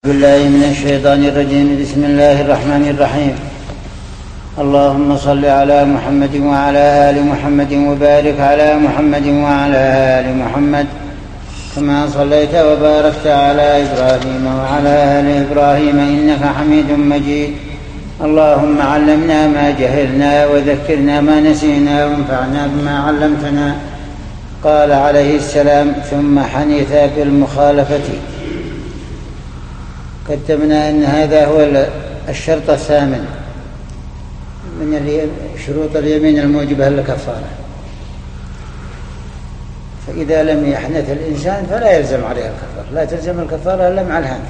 بالله من الشيطان الرجيم. بسم الله الرحمن الرحيم. اللهم صل على محمد وعلى آل محمد وبارك على محمد وعلى آل محمد كما صليت وباركت على إبراهيم وعلى آل إبراهيم إنك حميد مجيد. اللهم علمنا ما جهلنا وذكرنا ما نسينا وانفعنا بما علمتنا. قال عليه السلام: ثم حنث بالمخالفة. قدمنا أن هذا هو الشرط الثامن من شروط اليمين الموجبة للكفارة. فإذا لم يحنث الإنسان فلا يلزم عليه الكفارة، لا تلزم الكفارة إلا مع الحنث.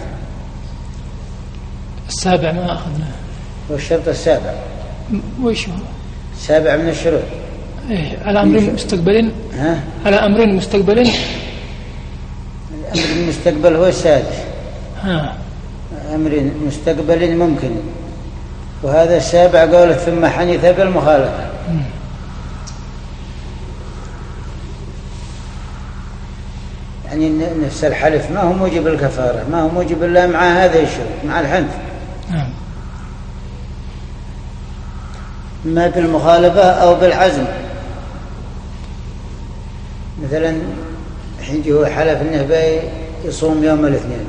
السابع ما أخذناه، والشرط السابع وإيش هو؟ السابع من الشروط على أمر مستقبل. على أمر مستقبل. الأمر المستقبل هو السادس. أمر مستقبل ممكن، وهذا السابع قوله ثم حنث بالمخالفة. يعني نفس الحلف ما هو موجب الكفارة، ما هو موجب إلا مع هذا الشروط، مع الحنث. ما بالمخالفة أو بالعزم. مثلا حين هو حلف أنه يصوم يوم الاثنين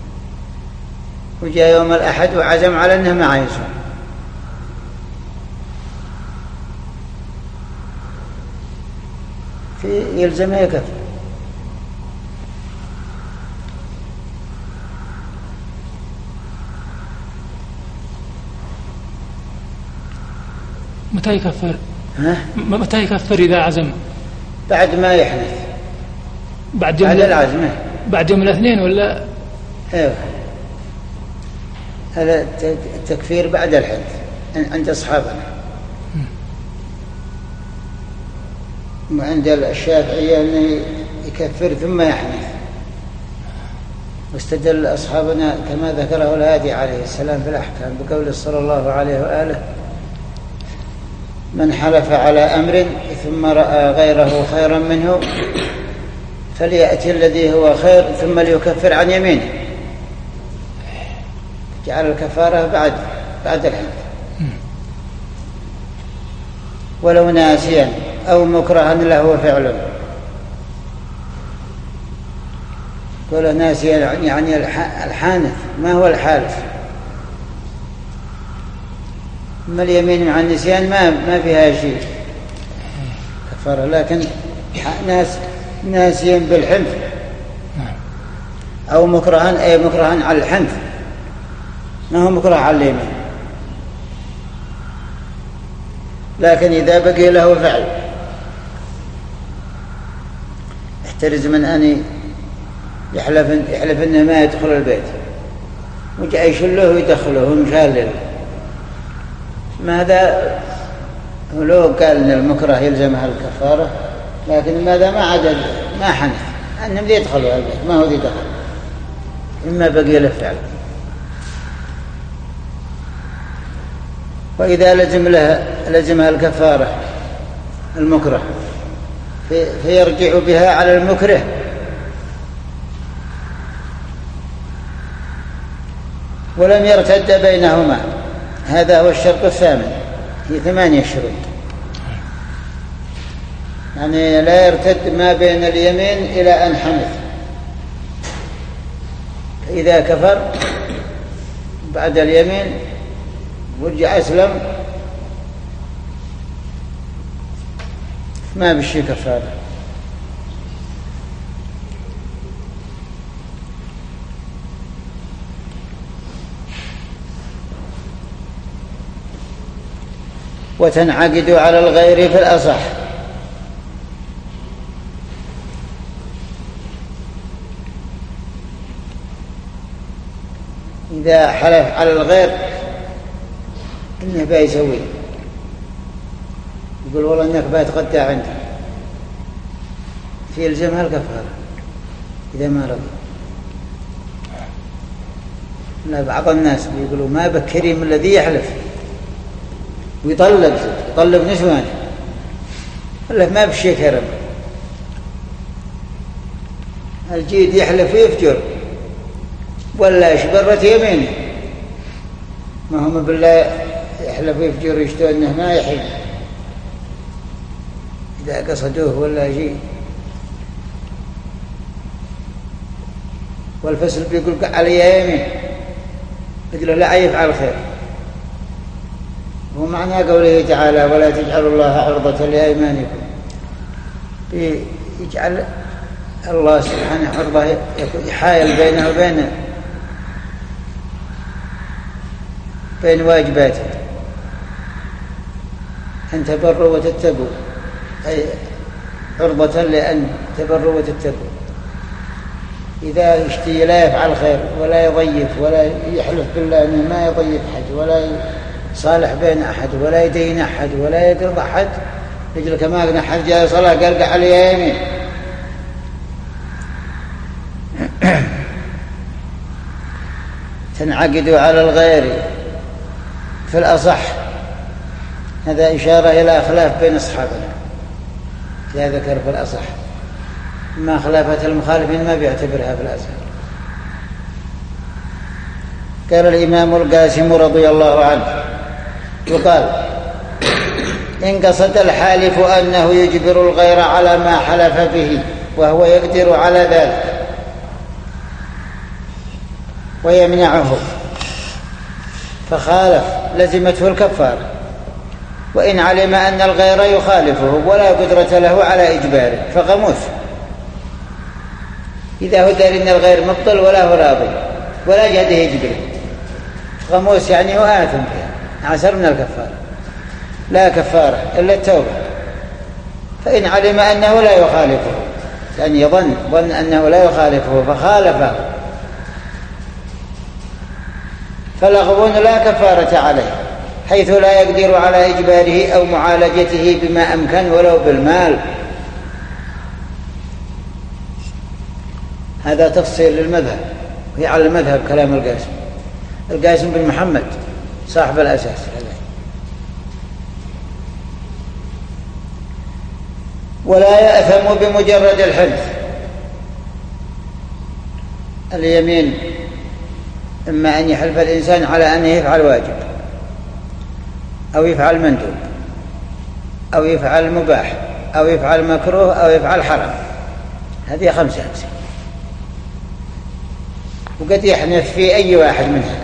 وجاء يوم الأحد وعزم على أنه ما يصوم، يلزمه يكفر. متى يكفر؟ متى يكفر إذا عزم؟ بعد ما يحنث، بعد يوم العزم، بعد يوم الاثنين ولا؟ ايوه، هذا التكفير بعد الحنث عند أصحابنا. وعند الشافعية أنه يكفر ثم يحنث. واستدل أصحابنا كما ذكره الهادي عليه السلام في الأحكام بقول صلى الله عليه وآله: من حلف على أمر ثم رأى غيره خيرا منه فليأتي الذي هو خير ثم ليكفر عن يمينه. جعل الكفارة بعد الحنث. ولو ناسيا أو مكرها له فعله. قول ناسيا يعني الحانث، ما هو الحالف. أما اليمين مع النسيان ما فيها شيء كفارة، لكن ناسيا بالحنث أو مكرها، أي مكرها على الحنث، ما هو مكره على اليمين. لكن إذا بقي له فعل احترز من أن يحلف أنه ما يدخل البيت وجاء يشله ويدخله ومشالله. ماذا ولو قال أن المكره يلزمها الكفارة، لكن ماذا ما حنث أنهم يدخلوا البيت، ما هو ذي دخل، إما بقي له فعل. وإذا لزمها الكفارة المكره فيرجع بها على المكره، ولم يرتد بينهما. هذا هو الشرط الثامن. هي 8 شروط، يعني لا يرتد ما بين اليمين إلى أن حنث. إذا كفر بعد اليمين ورجع أسلم ما بشي كفارة. وتنعقد على الغير في الأصح. إذا حلف على الغير إنه بيسوي، يقول والله إنك بيتغدى عندي، في يلزمها الكفارة إذا ما رضي. لا، بعض الناس بيقولوا ما بكريم الذي يحلف ويطلب نسوانه، قال له ما بشي كرم. الجيد يحلف ويفجر، ولا شبرت يمين، ما هم بالله يحلف ويفجر ويشتوى انه ما يحل اذا قصدوه ولا شيء. والفسل بيقول علي يمين، يقول له لا يفعل خير. ومعنى قوله تعالى ولا تجعلوا الله عرضة لأيمانكم، يجعل الله سبحانه عرضة يحايل بينه بين واجباته، أن تبروا وتتقوا، أي عرضة لأن تبروا وتتقوا. إذا يشتي لا يفعل خير ولا يضيف ولا يحلف بالله أنه ما يضيف أحد ولا يصالح بين أحد ولا يدين أحد ولا يقرض أحد، يجل كما قلنا أحد جاء صلاة قال عليه يمين. تنعقدوا على الغير في الأصح، هذا إشارة إلى خلاف بين أصحابنا، لا ذكر في الأصح، ما خلافة المخالفين ما بيعتبرها في الأصح. قال الإمام القاسم رضي الله عنه يقال إن قصد الحالف أنه يجبر الغير على ما حلف به وهو يقدر على ذلك ويمنعه فخالف لزمته الكفارة، وإن علم أن الغير يخالفه ولا قدرة له على إجباره فغموس. إذا هو دار إن الغير مبطل ولا هو راضي ولا جهده يجبره، غموس يعني هو آثم فيها، عسر من الكفارة، لا كفارة إلا التوبة. فإن علم أنه لا يخالفه، يعني ظن أنه لا يخالفه فخالفه، فلغو لا كفارة عليه، حيث لا يقدر على إجباره أو معالجته بما أمكن ولو بالمال. هذا تفصيل للمذهب، وهي على المذهب كلام القاسم بن محمد صاحب الأساس. ولا يأثم بمجرد الحلف. اليمين إما أن يحلف الإنسان على أنه يفعل واجب أو يفعل مندوب أو يفعل مباح أو يفعل مكروه أو يفعل حرام، هذه 5 أقسام، وقد يحنث في أي واحد منها.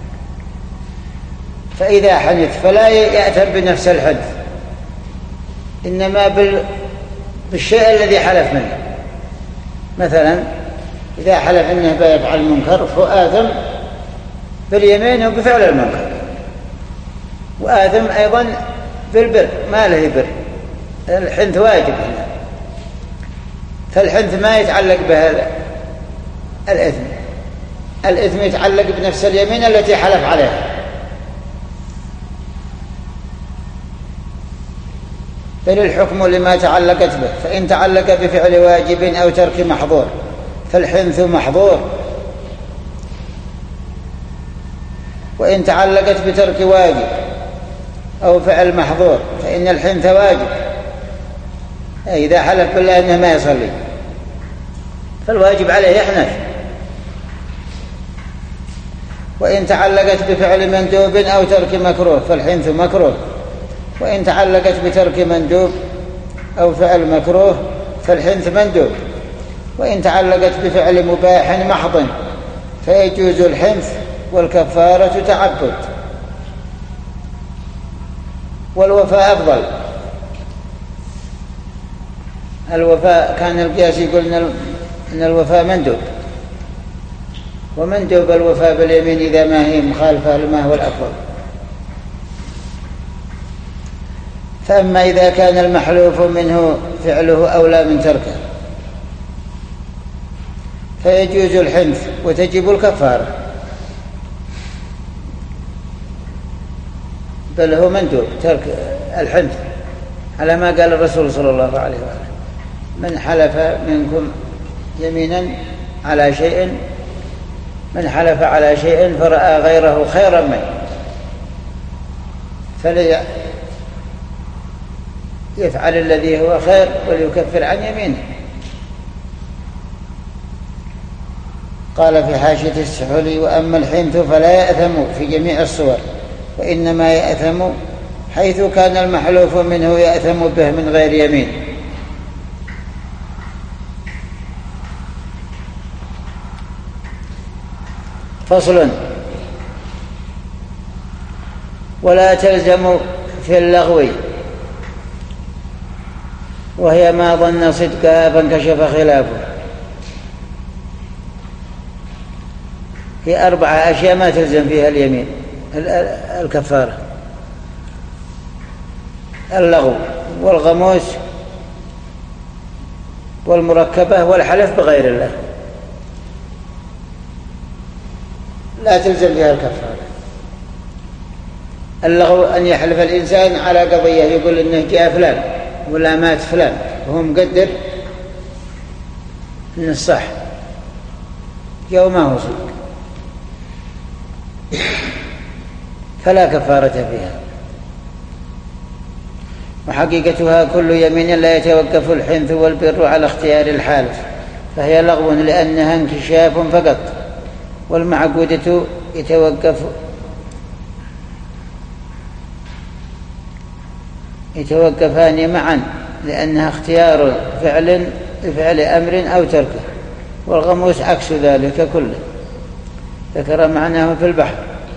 فإذا حنث فلا يأثم بنفس الحنث، إنما بالشيء الذي حلف منه. مثلا إذا حلف أنه بيفعل المنكر فآثم باليمين وبفعل المنكر، وآثم أيضا بالبر، ما له بر، الحنث واجب هنا، فالحنث ما يتعلق بهذا الإثم يتعلق بنفس اليمين التي حلف عليها. بل الحكم لما تعلقت به، فإن تعلق بفعل واجب أو ترك محظور فالحنث محظور، وإن تعلقت بترك واجب أو فعل محظور فإن الحنث واجب. إذا حلف بالله أنه ما يصلي فالواجب عليه يحنث. وإن تعلقت بفعل مندوب أو ترك مكروه فالحنث مكروه، وإن تعلقت بترك مندوب أو فعل مكروه فالحنث مندوب، وإن تعلقت بفعل مباح محض فيجوز الحنث والكفارة تعبد، والوفاء أفضل. الوفاء كان القياس يقول إن الوفاء مندوب، ومندوب الوفاء باليمين إذا ما هي مخالفة لما هو الأفضل. فأما إذا كان المحلوف منه فعله أولى من تركه فيجوز الحنث وتجب الكفارة، بل هو مندوب ترك الحنث، على ما قال الرسول صلى الله عليه وسلم: من حلف منكم يمينا على شيء، من حلف على شيء فرأى غيره خيرا منه فليفعل الذي هو خير وليكفر عن يمينه. قال في حاشية السحولي: وأما الحنث فلا يأثم في جميع الصور، وإنما يأثم حيث كان المحلوف منه يأثم به من غير يمين. فصل: ولا تلزم في اللغو، وهي ما ظن صدقها فانكشف خلافه. في 4 أشياء ما تلزم فيها اليمين الكفارة: اللغو والغموس والمركبة والحلف بغير الله، لا تلزم فيها الكفارة. اللغو أن يحلف الإنسان على قضية، يقول إنه جاء فلان ولا مات فلان وهو مقدر إن الصح جاء ما هو صدق، فلا كفارة فيها. وحقيقتها كل يمين لا يتوقف الحنث والبر على اختيار الحالف، فهي لغو لأنها انكشاف فقط، والمعقودة يتوقفان معا لأنها اختيار فعل أمر أو تركه. والغموس عكس ذلك كله، ذكر معناه في البحر.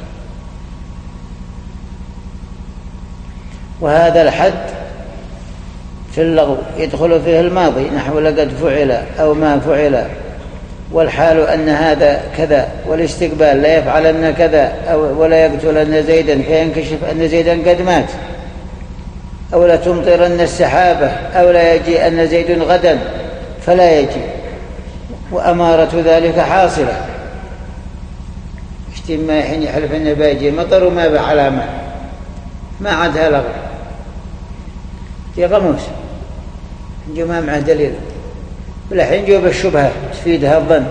وهذا الحد في اللغو يدخل فيه الماضي، نحو لقد فعل أو ما فعل، والحال أن هذا كذا، والاستقبال لا يفعلن كذا ولا يقتلن زيدا فينكشف أن زيدا قد مات، أو لا تمطرن السحابة، أو لا يجي أن زيد غدا فلا يجي، وأمارة ذلك حاصلة. اشتما حين يحلف أنه بيجي مطر وما بعلامة، ما عادها لغو، في غموس جو ما معه دليل، والحين جو بالشبهة تفيدها الظن.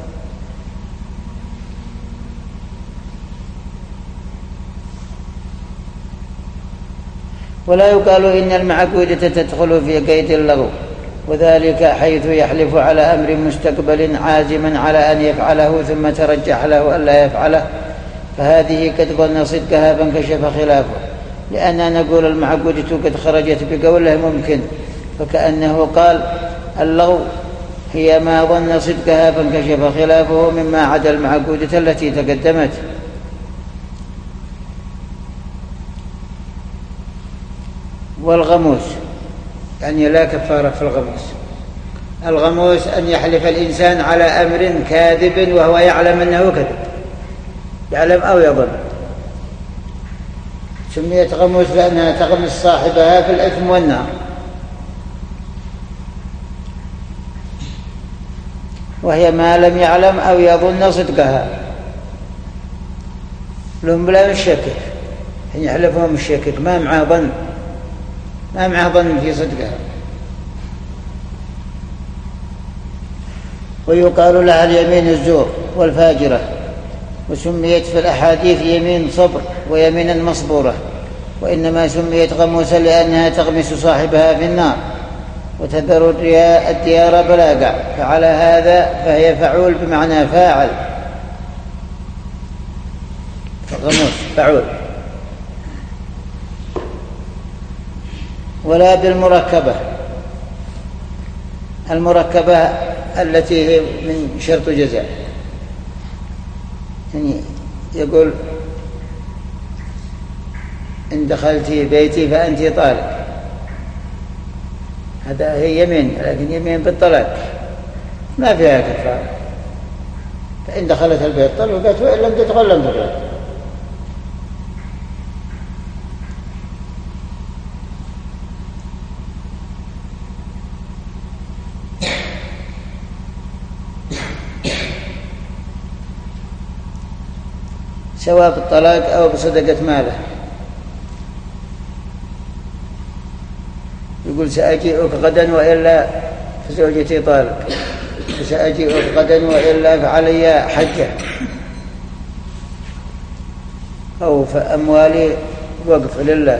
ولا يقال إن المعقودة تدخل في قيد اللغو، وذلك حيث يحلف على أمر مستقبل عازما على أن يفعله ثم ترجح له ألا يفعله، فهذه قد ظن صدقها فانكشف خلافه. لأننا نقول المعقودة قد خرجت بقوله ممكن، فكأنه قال اللغو هي ما ظن صدقها فانكشف خلافه مما عدا المعقودة التي تقدمت. والغموس يعني لا كفارة في الغموس. الغموس أن يحلف الإنسان على أمر كاذب وهو يعلم أنه كذب، يعلم أو يظن. سميت غموس لأنها تغمس صاحبها في الإثم والنار. وهي ما لم يعلم أو يظن صدقها، لهم بلا مشكك، حين يحلفهم مشكك ما معه ظن، ما معه ظن في صدقها. ويقال لها اليمين الزور والفاجرة، وسميت في الأحاديث يمين صبر ويمينا مصبورة، وإنما سميت غموسا لأنها تغمس صاحبها في النار وتذر الديار بلاقع، فعلى هذا فهي فعول بمعنى فاعل، فغموس فعول. ولا بالمركبة، المركبة التي هي من شرط جزاء، يعني يقول إن دخلت بيتي فأنت طالق، هذا هي يمين، لكن يمين بالطلاق ما فيها كفارة. فإن دخلت البيت طلقت، وإن لم تدخل لم تطلق. سواء بالطلاق أو بصدقة ماله. يقول سأجيئك غدا وإلا فزوجتي طالق، سأجيئك غدا وإلا فعلي حجة، أو فأموالي وقف لله،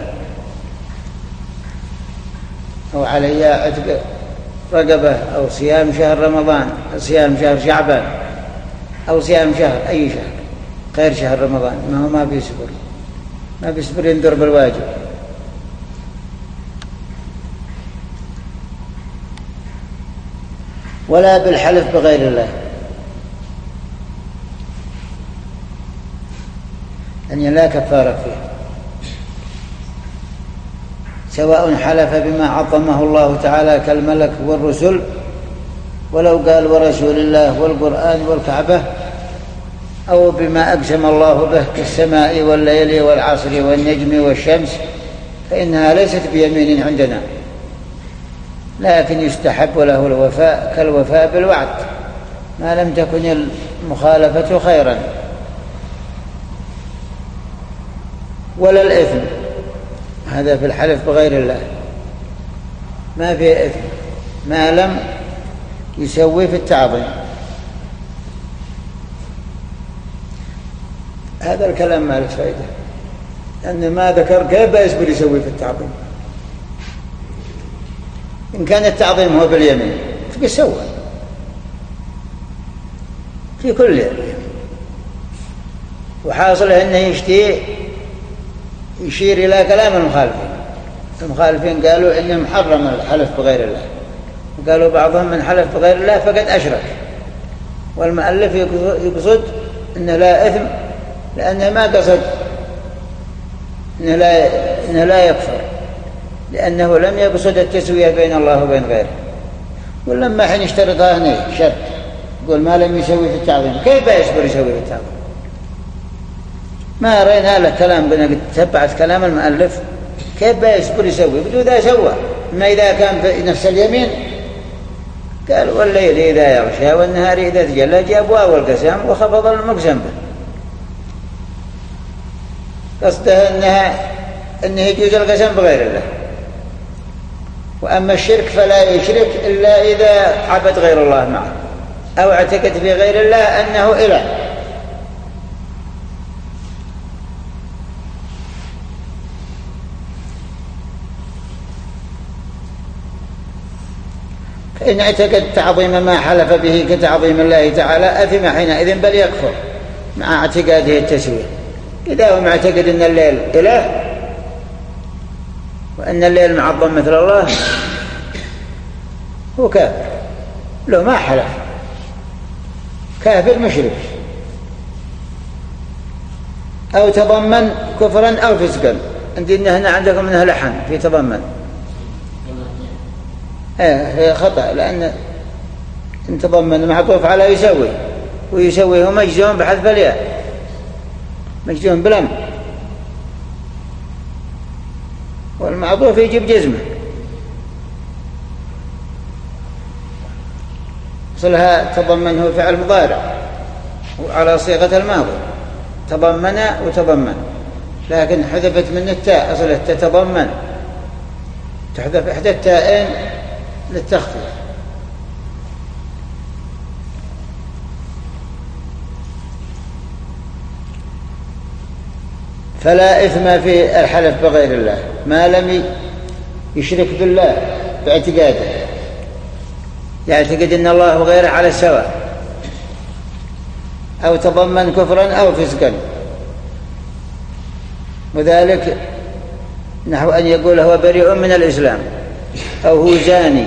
أو علي عتق رقبة، أو صيام شهر رمضان، صيام شهر شعبان. أو صيام شهر، أي شهر غير شهر رمضان ما بيصبر ينذر بالواجب. ولا بالحلف بغير الله، أن لا كفارة فيه، سواء حلف بما عظمه الله تعالى كالملك والرسل، ولو قال ورسول الله والقرآن والكعبة، أو بما أقسم الله به كالسماء والليل والعصر والنجم والشمس، فإنها ليست بيمين عندنا، لكن يستحب له الوفاء كالوفاء بالوعد ما لم تكن المخالفة خيرا. ولا الإثم، هذا في الحلف بغير الله ما فيه إثم ما لم يسوي في التعظيم. هذا الكلام ما له فائدة، لأن ما ذكر كيف يصبر يسوي في التعظيم. إن كان التعظيم هو باليمين فيسوى في كل يمين، وحاصله أنه يشير إلى كلام المخالفين قالوا إنه محرم الحلف بغير الله، وقالوا بعضهم من حلف بغير الله فقد أشرك. والمؤلف يقصد أنه لا إثم، لأنه ما قصد أنه لا يكفر، لأنه لم يقصد التسوية بين الله وبين غيره. ولما حين اشترطها هنا شرط، يقول ما لم يسوي في التعظيم، كيف يصبر يسوي في التعظيم؟ ما رأينا له كلام، قلنا قد تبعت كلام المؤلف، كيف يصبر يسوي؟ بدو ذا سوى. ما إذا كان في نفس اليمين قال والليل إذا يغشى والنهار إذا تجلى، جاب واو القسم وخفض المقسم به، قصده أنه يجوز القسم بغير الله. وأما الشرك فلا يشرك إلا إذا عبد غير الله معه، أو اعتقد في غير الله أنه إله. فإن اعتقد تعظيم ما حلف به كتعظيم الله تعالى أثم حينئذ، بل يكفر مع اعتقاده التسوية. إذا هو معتقد أن الليل إله وأن الليل معظم مثل الله، هو كافر، لو ما حلف كافر مشرك، أو تضمن كفرا أو فسقا. عندنا هنا عندكم منها لحن في تضمن، هي خطأ، لأن إن تضمن معطوف على يسوي، ويسوي هو مجزوم بحذف الياء، مجزوم بلم، والمعطوف يجيب جزمه. أصلها تضمن هو فعل مضارع وعلى صيغة الماضي، تضمن وتضمن، لكن حذفت من التاء، أصلها تتضمن، تحذف إحدى التاءين للتخفيف. فلا إثم في الحلف بغير الله ما لم يشرك بالله باعتقاده، يعتقد أن الله وغيره على السواء، أو تضمن كفرا أو فسقا. وذلك نحو أن يقول هو بريء من الإسلام، أو هو زاني،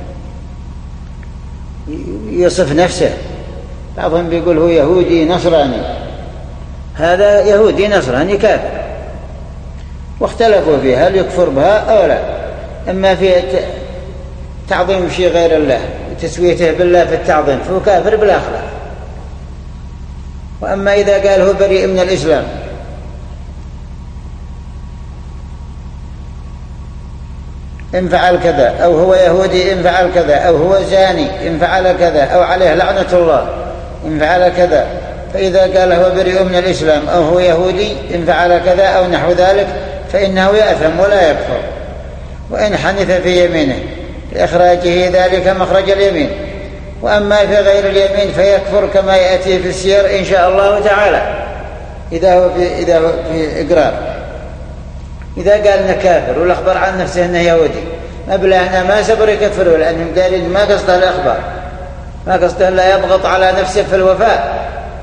يصف نفسه. بعضهم بيقول هو يهودي نصراني، هذا يهودي نصراني كافر، واختلفوا فيه هل يكفر بها أو لا. أما في تعظيم شيء غير الله وتسويته بالله في التعظيم فهو كافر بالآخرة. وأما إذا قال هو بريء من الإسلام إن فعل كذا، أو هو يهودي إن فعل كذا، أو هو زاني إن فعل كذا، أو عليه لعنة الله إن فعل كذا، فإذا قال هو بريء من الإسلام أو هو يهودي إن فعل كذا أو نحو ذلك فإنه يأثم ولا يكفر. وإن حنث في يمينه لإخراجه ذلك مخرج اليمين. وأما في غير اليمين فيكفر كما يأتي في السير إن شاء الله تعالى، إذا هو في إقرار. إذا قال إنه كافر والأخبر عن نفسه إنه يهودي، ما بلا ما سبر يكفره، لأنهم قالين ما قصده الأخبار، ما قصده لا يضغط على نفسه في الوفاء،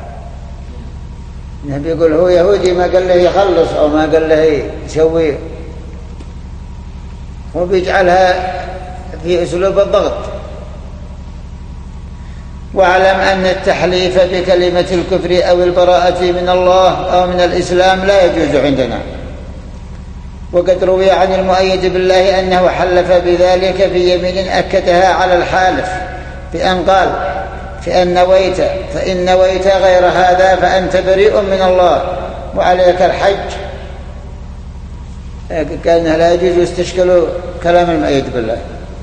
النبي يقول هو يهودي ما قال له يخلص أو ما قال له يسوي، هو بيجعلها في أسلوب الضغط. واعلم أن التحليف بكلمة الكفر أو البراءة من الله أو من الإسلام لا يجوز عندنا. وقد روي عن المؤيد بالله أنه حلف بذلك في يمين أكدها على الحالف بأن قال فإن نويت غير هذا فأنت بريء من الله وعليك الحج. كأنه لا يجوز يستشكلوا كلام المؤيد بالله،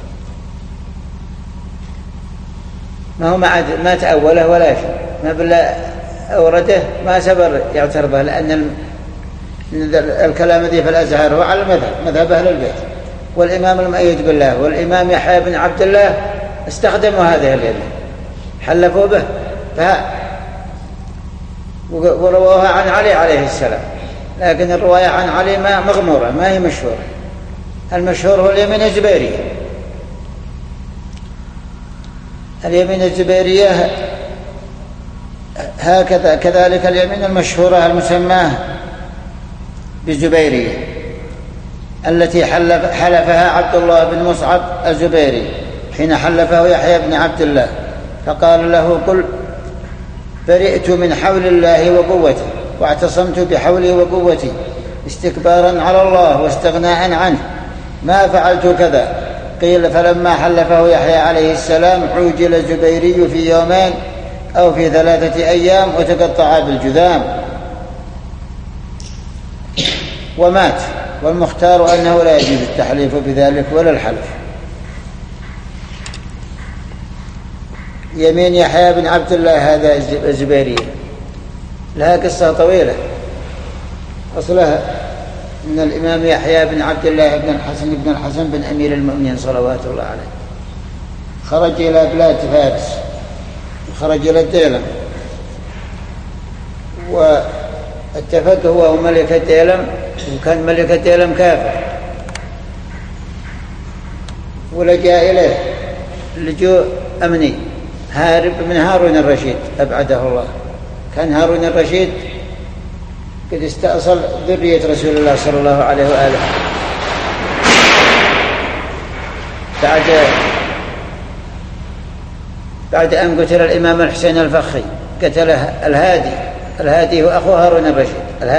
ما هو ما تأوله ولا شيء، ما بالله أورده ما سبر يعترضه، لأن الكلام ذي في الأزهر هو على مذهب أهل البيت. والإمام المؤيد بالله والإمام يحيى بن عبد الله استخدموا هذه اليمين، حلفوا به ورووها عن علي عليه السلام، لكن الرواية عن علي ما مغمورة، ما هي مشهورة. المشهور هو اليمين الزبيرية. اليمين الزبيرية هكذا، كذلك اليمين المشهورة المسماه بالزبيرية التي حلفها عبد الله بن مصعب الزبيري حين حلفه يحيى بن عبد الله، فقال له قل برئت من حول الله وقوته واعتصمت بحولي وقوتي استكبارا على الله واستغناء عنه، ما فعلت كذا. قيل فلما حلفه يحيى عليه السلام عوجل الزبيري في يومين أو في 3 أيام وتقطع بالجذام ومات. والمختار أنه لا يجوز التحليف بذلك ولا الحلف. يمين يحيى بن عبد الله هذا الزبيري لها قصة طويلة. أصلها أن الإمام يحيى بن عبد الله بن الحسن بن أمير المؤمنين صلوات الله عليه خرج إلى بلاد فارس، خرج إلى الديلم، واتفق هو وملك الديلم، وكان ملك الديلم كافر، ولجأ إليه لجوء أمني هارب من هارون الرشيد أبعده الله. كان هارون الرشيد قد استأصل ذرية رسول الله صلى الله عليه وآله بعد أن قتل الإمام الحسين الفخي، قتله الهادي هو أخو هارون الرشيد،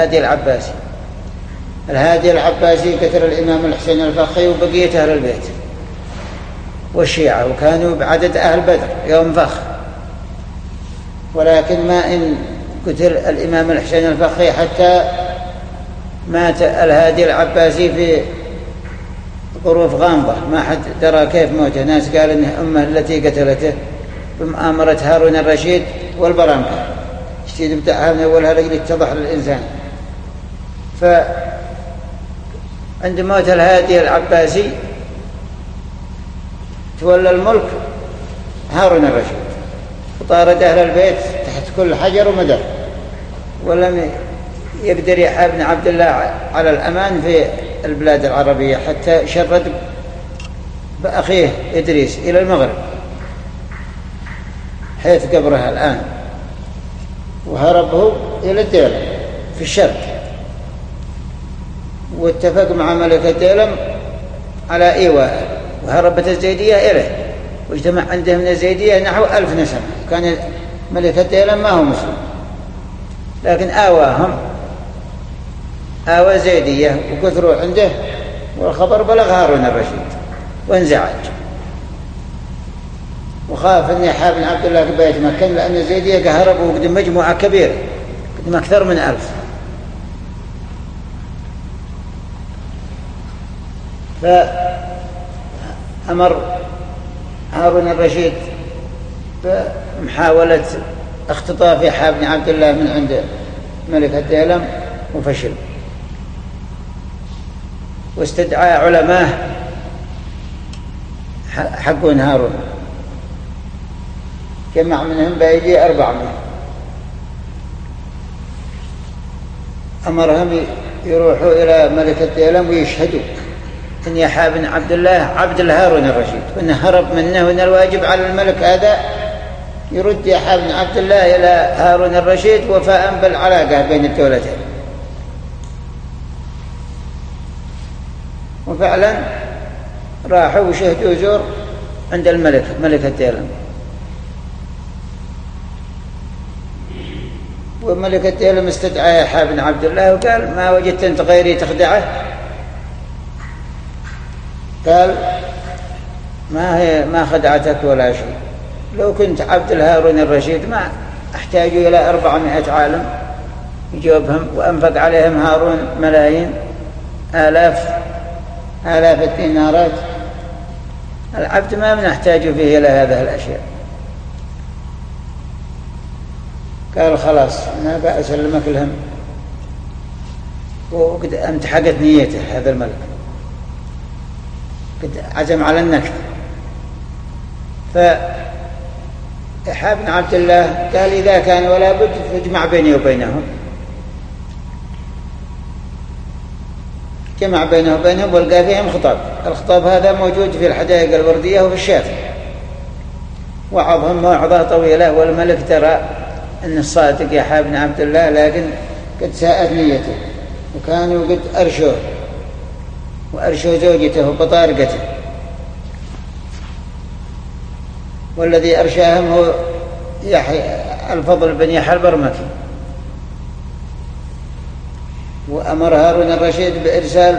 الهادي العباسي قتل الإمام الحسين الفخي وبقية أهل البيت والشيعة، وكانوا بعدد أهل بدر يوم فخ. ولكن ما إن قتل الإمام الحسين الفخي حتى مات الهادي العباسي في ظروف غامضة، ما حد درى كيف موته. ناس قال إنه أمه التي قتلته بمؤامرة هارون الرشيد والبرامكة، اشتيد بتاعها من أولها رجل اتضح للإنسان. فعند موت الهادي العباسي تولى الملك هارون الرشيد، وطارد أهل البيت تحت كل حجر ومدر، ولم يقدر يحيى بن عبد الله على الأمان في البلاد العربية حتى شرد بأخيه إدريس إلى المغرب حيث قبرها الآن، وهربه إلى الديلم في الشرق، واتفق مع ملك الديلم على إيواء، وهربت الزيدية إليه، واجتمع عندهم من الزيدية نحو 1000 نسمة. كان ملك الديلم ما هو مسلم، لكن آوى زيدية وكثروا عنده، والخبر بلغ هارون الرشيد وانزعج، وخاف أن يحيى بن عبد الله بيتمكن، لأن الزيدية هربوا قدم مجموعة كبيرة، قدم أكثر من 1000. فأمر هارون الرشيد بمحاولة اختطاف يحيى بن عبد الله من عند ملك الديلم وفشل، واستدعى علماء حقون هارون، جمع منهم بيجي 400، أمرهم يروحوا إلى ملك الديلم ويشهدوا إن يحيى بن عبد الله عبد هارون الرشيد، وإنه هرب منه، وإن الواجب على الملك هذا يرد يحيى بن عبد الله إلى هارون الرشيد وفاء بالعلاقة بين الدولتين. وفعلا راحوا وشهدوا زور عند ملك الديلم، وملك الديلم استدعى يحيى بن عبد الله وقال: ما وجدت أنت غيري تخدعه؟ قال: ما خدعتك ولا شيء، لو كنت عبد هارون الرشيد ما احتاج إلى 400 عالم يجوبهم وأنفق عليهم هارون ملايين آلاف الدينارات. العبد ما نحتاج فيه إلى هذه الأشياء. قال: خلاص أنا بأسلمك الهم. وقد امتحقت نيته هذا الملك، قد عزم على النكث. فيحيى بن عبد الله قال: إذا كان ولا بد فاجمع بيني وبينهم. جمع بينه وبينهم والقى فيهم خطاب. الخطاب هذا موجود في الحدائق الوردية وفي الشافعي، وعظهم موعظة طويلة. والملك ترى أن الصادق يحيى بن عبد الله، لكن قد ساءت نيته، وكانوا قد وأرشوا زوجته وبطارقته، والذي أرشاهم هو الفضل بن يحيى البرمكي. وأمر هارون الرشيد بإرسال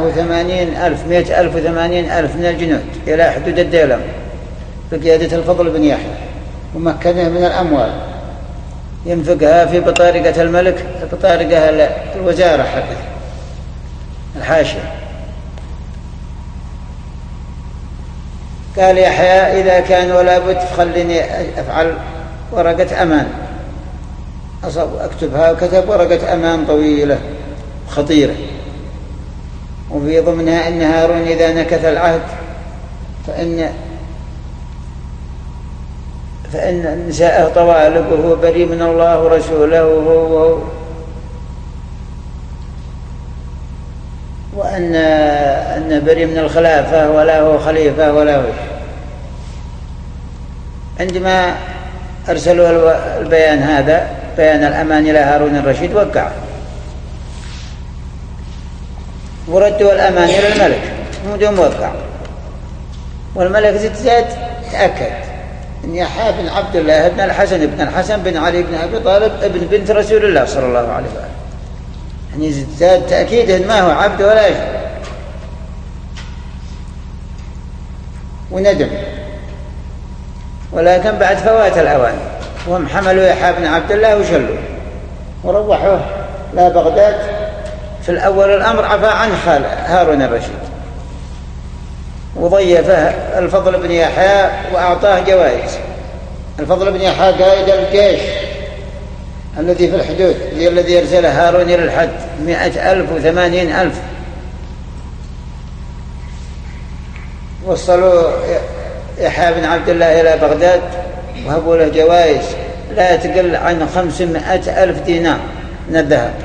180,000 من الجنود إلى حدود الديلم بقيادة الفضل بن يحيى، ومكنه من الأموال ينفقها في بطارقة الملك، بطارقة الوزارة حقه الحاشية. قال يحيى: إذا كان ولا بد فخليني أفعل ورقة أمان. أكتبها. وكتب ورقة أمان طويلة خطيرة، وفي ضمنها أن هارون إذا نكث العهد فإن نساءه طوالق، وهو بريء من الله ورسوله، وأن بريء من الخلافة، ولا هو خليفة ولا هو. عندما أرسلوا البيان هذا، بيان الأمان إلى هارون الرشيد، وقع وردوا الأمان إلى الملك بدون موقع. والملك زاد تأكد أن يحيى بن عبد الله بن الحسن بن علي بن أبي طالب ابن بنت رسول الله صلى الله عليه وسلم، يعني زاد تأكيده ما هو عبد ولا شيء. وندم، ولكن بعد فوات الأوان وهم حملوا يحيى بن عبد الله وشلوا وروحوه لا بغداد. في الأول الأمر عفى عنه هارون الرشيد، وضيفه الفضل بن يحيى وأعطاه جوائز. الفضل بن يحيى قائد الجيش الذي في الحدود، الذي يرسله هارون إلى الحد 100,000 و80,000. وصلوا يحيى بن عبد الله إلى بغداد وهبوا له جوائز لا تقل عن 500,000 دينار من الذهب.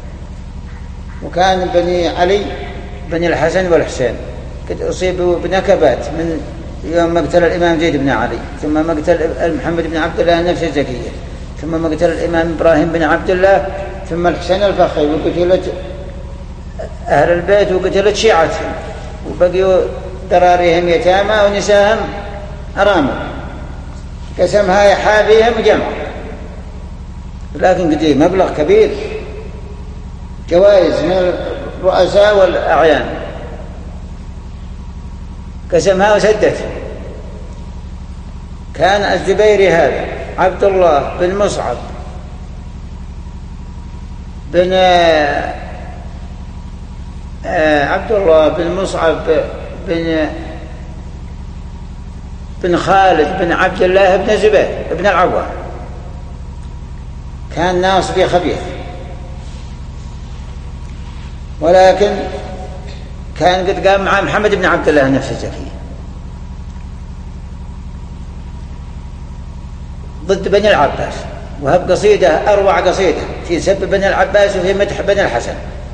وكان بني علي بن الحسن والحسين قد أصيبوا بنكبات من يوم مقتل الإمام زيد بن علي، ثم مقتل محمد بن عبد الله النفس الزكية، ثم مقتل الإمام إبراهيم بن عبد الله، ثم الحسين الفخري، وقتلت أهل البيت وقتلت شيعتهم، وبقيوا ذراريهم يتامى ونساهم أرامل. قسمها يحيى فيهم جمع، لكن قد مبلغ كبير، جوائز من الرؤساء والأعيان، قسمها وسدت. كان الزبيري هذا عبد الله بن مصعب بن عبد الله بن مصعب بن خالد بن عبد الله بن زبير بن العوام، كان ناصبي خبيث، ولكن كان قد قام مع محمد بن عبد الله نفس الزكية ضد بني العباس، وهب قصيدة أروع قصيدة في سب بني العباس وفي مدح بني الحسن: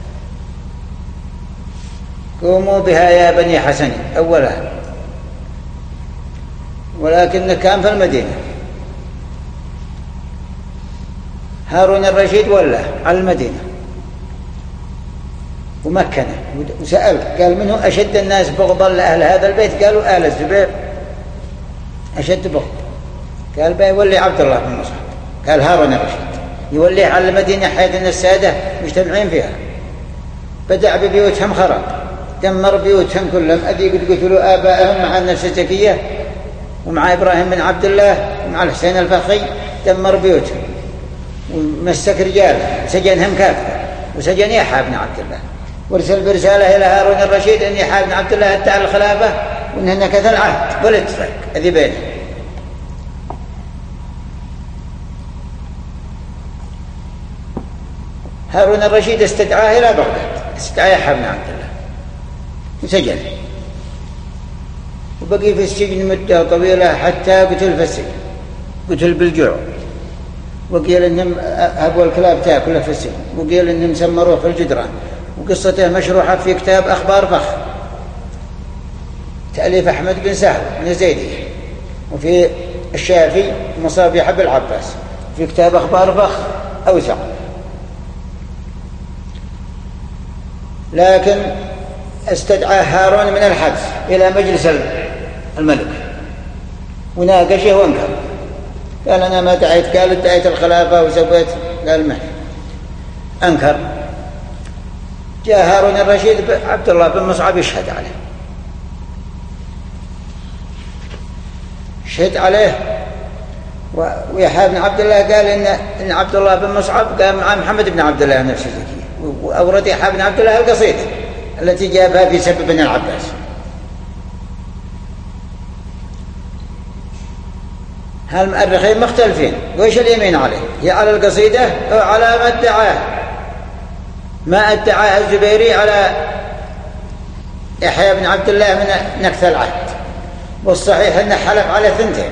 قوموا بها يا بني حسن أولها. ولكن كان في المدينة هارون الرشيد ولا على المدينة ومكنه وسأل، قال منه أشد الناس بغضا لأهل هذا البيت؟ قالوا آل الزبير أشد بغض. قال بيولي عبد الله بن مصعب. قال هارون الرشيد يوليه على المدينة حيث أن السادة مجتمعين فيها. بدأ ببيوتهم خراب، دمر بيوتهم كلهم، أذي قد قتلوا آبائهم مع النرسجكية ومع إبراهيم بن عبد الله ومع الحسين الفخي، دمر بيوتهم ومسك رجال سجنهم كافة وسجن يحيى بن عبد الله، وارسل برسالة إلى هارون الرشيد أن يحيى بن عبد الله ادعى الخلافة وأنه نكث العهد والاتفاق أذي بينه. هارون الرشيد استدعاه إلى بغداد، استدعى يحيى بن عبد الله وسجن، وبقي في السجن مدة طويلة حتى قتل في السجن، قتل بالجوع، وقيل إنهم أبو الكلاب تأكله في السجن، وقيل إنهم سمروه في الجدران. وقصته مشروحة في كتاب أخبار فخ تأليف أحمد بن سهل من الزيدي، وفي الشافي مصابيح أبي العباس، في كتاب أخبار فخ أوسع. لكن استدعى هارون من الحبس إلى مجلس الملك وناقشه وانكر، قال أنا ما دعيت، قال ادعيت الخلافة وسويت، قال ما أنكر. جاء هارون الرشيد عبد الله بن مصعب يشهد عليه، شهد عليه، ويحيى بن عبد الله قال إن عبد الله بن مصعب قام مع محمد بن عبد الله نفسه، وأورد يحيى بن عبد الله القصيدة التي جابها في سب بن العباس. هالمؤرخين مختلفين، وإيش اليمين عليه؟ هي على القصيدة أو على ما ادعاه؟ ما ادعاه الزبيري على يحيى بن عبد الله من نكث العهد، والصحيح أنه حلف على ثنتين.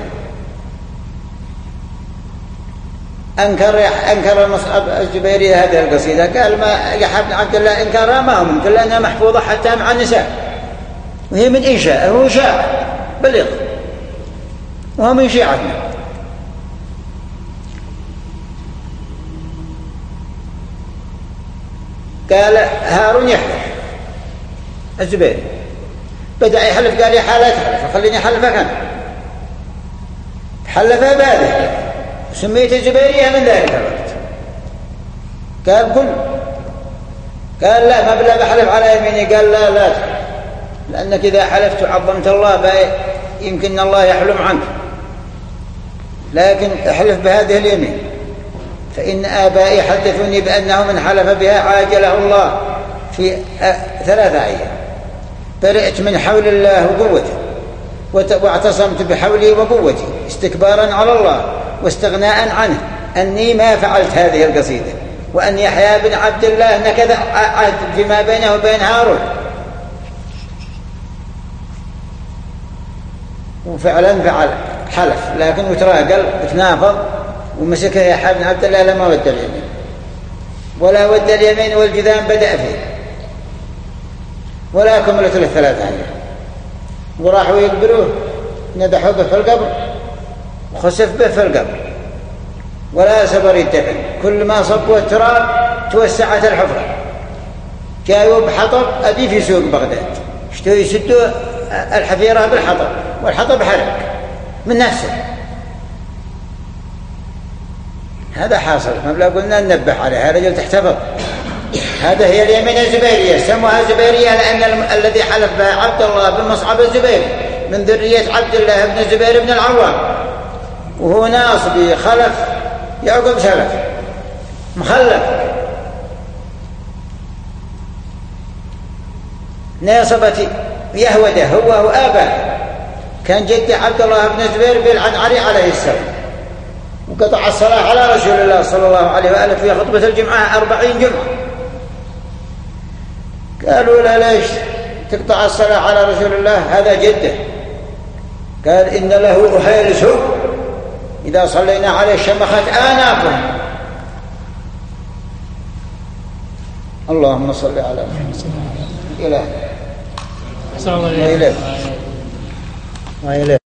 أنكر المصعب الزبيري هذه القصيدة، قال ما يحيى بن عبد الله إنكارها ما هو ممكن، لأنها محفوظة حتى مع النساء، وهي من إنشاء، هو شاعر بلغ وهو من شيعتنا. قال هارون يحلف الزبيري، بدأ يحلف، قال يا حالة تحلف، خليني أحلفك أنا. حلفها باده، سميت الزبيرية من ذلك الوقت. قال كل، قال لا ما بلا بحلف على يميني، قال لا تحلف، لأنك إذا حلفت عظمت الله يمكن الله يحلم عنك، لكن احلف بهذه اليمين، فإن آبائي حدثوني بأنه من حلف بها عاجله الله في 3 أيام، برئت من حول الله وقوته، واعتصمت بحولي وقوتي استكبارا على الله واستغناء عنه، أني ما فعلت هذه القصيدة، وأن يحيى بن عبد الله نكث عهد فيما بينه وبين هارون. وفعلا فعل حلف، لكن وتراجل وتنافض ومسكه يحيى بن عبد الله لما ود اليمين، ولا ود اليمين والجذام بدأ فيه، ولا كملت له 3 أيام، وراحوا يقبروه، ندحوا به في القبر وخسف به في القبر، ولا سبر يدفن، كل ما صبوا التراب توسعت الحفرة. جاءوا بحطب أبي في سوق بغداد، اشتوا يسدوا الحفيرة بالحطب، والحطب حرق من نفسه. هذا حاصل، ما بلا قلنا ننبه عليه، هذا رجل تحتفظ. هذا هي اليمين الزبيرية، سموها زبيرية لأن الذي حلف بها عبد الله بن مصعب الزبيري من ذرية عبد الله بن الزبير بن العوام، وهو ناصبي خلف يعقب سلف مخلف، ناصبة يهوده هو وآباه. كان جدي عبد الله بن الزبير بيلعن علي عليه السلام، وقطع الصلاة على رسول الله صلى الله عليه وآله في خطبة الجمعة 40 جمعة. قالوا لا ليش تقطع الصلاة على رسول الله؟ هذا جده. قال إن له أهيل سوء إذا صلينا عليه شمخت آنافهم. اللهم صل على محمد. إله وإليه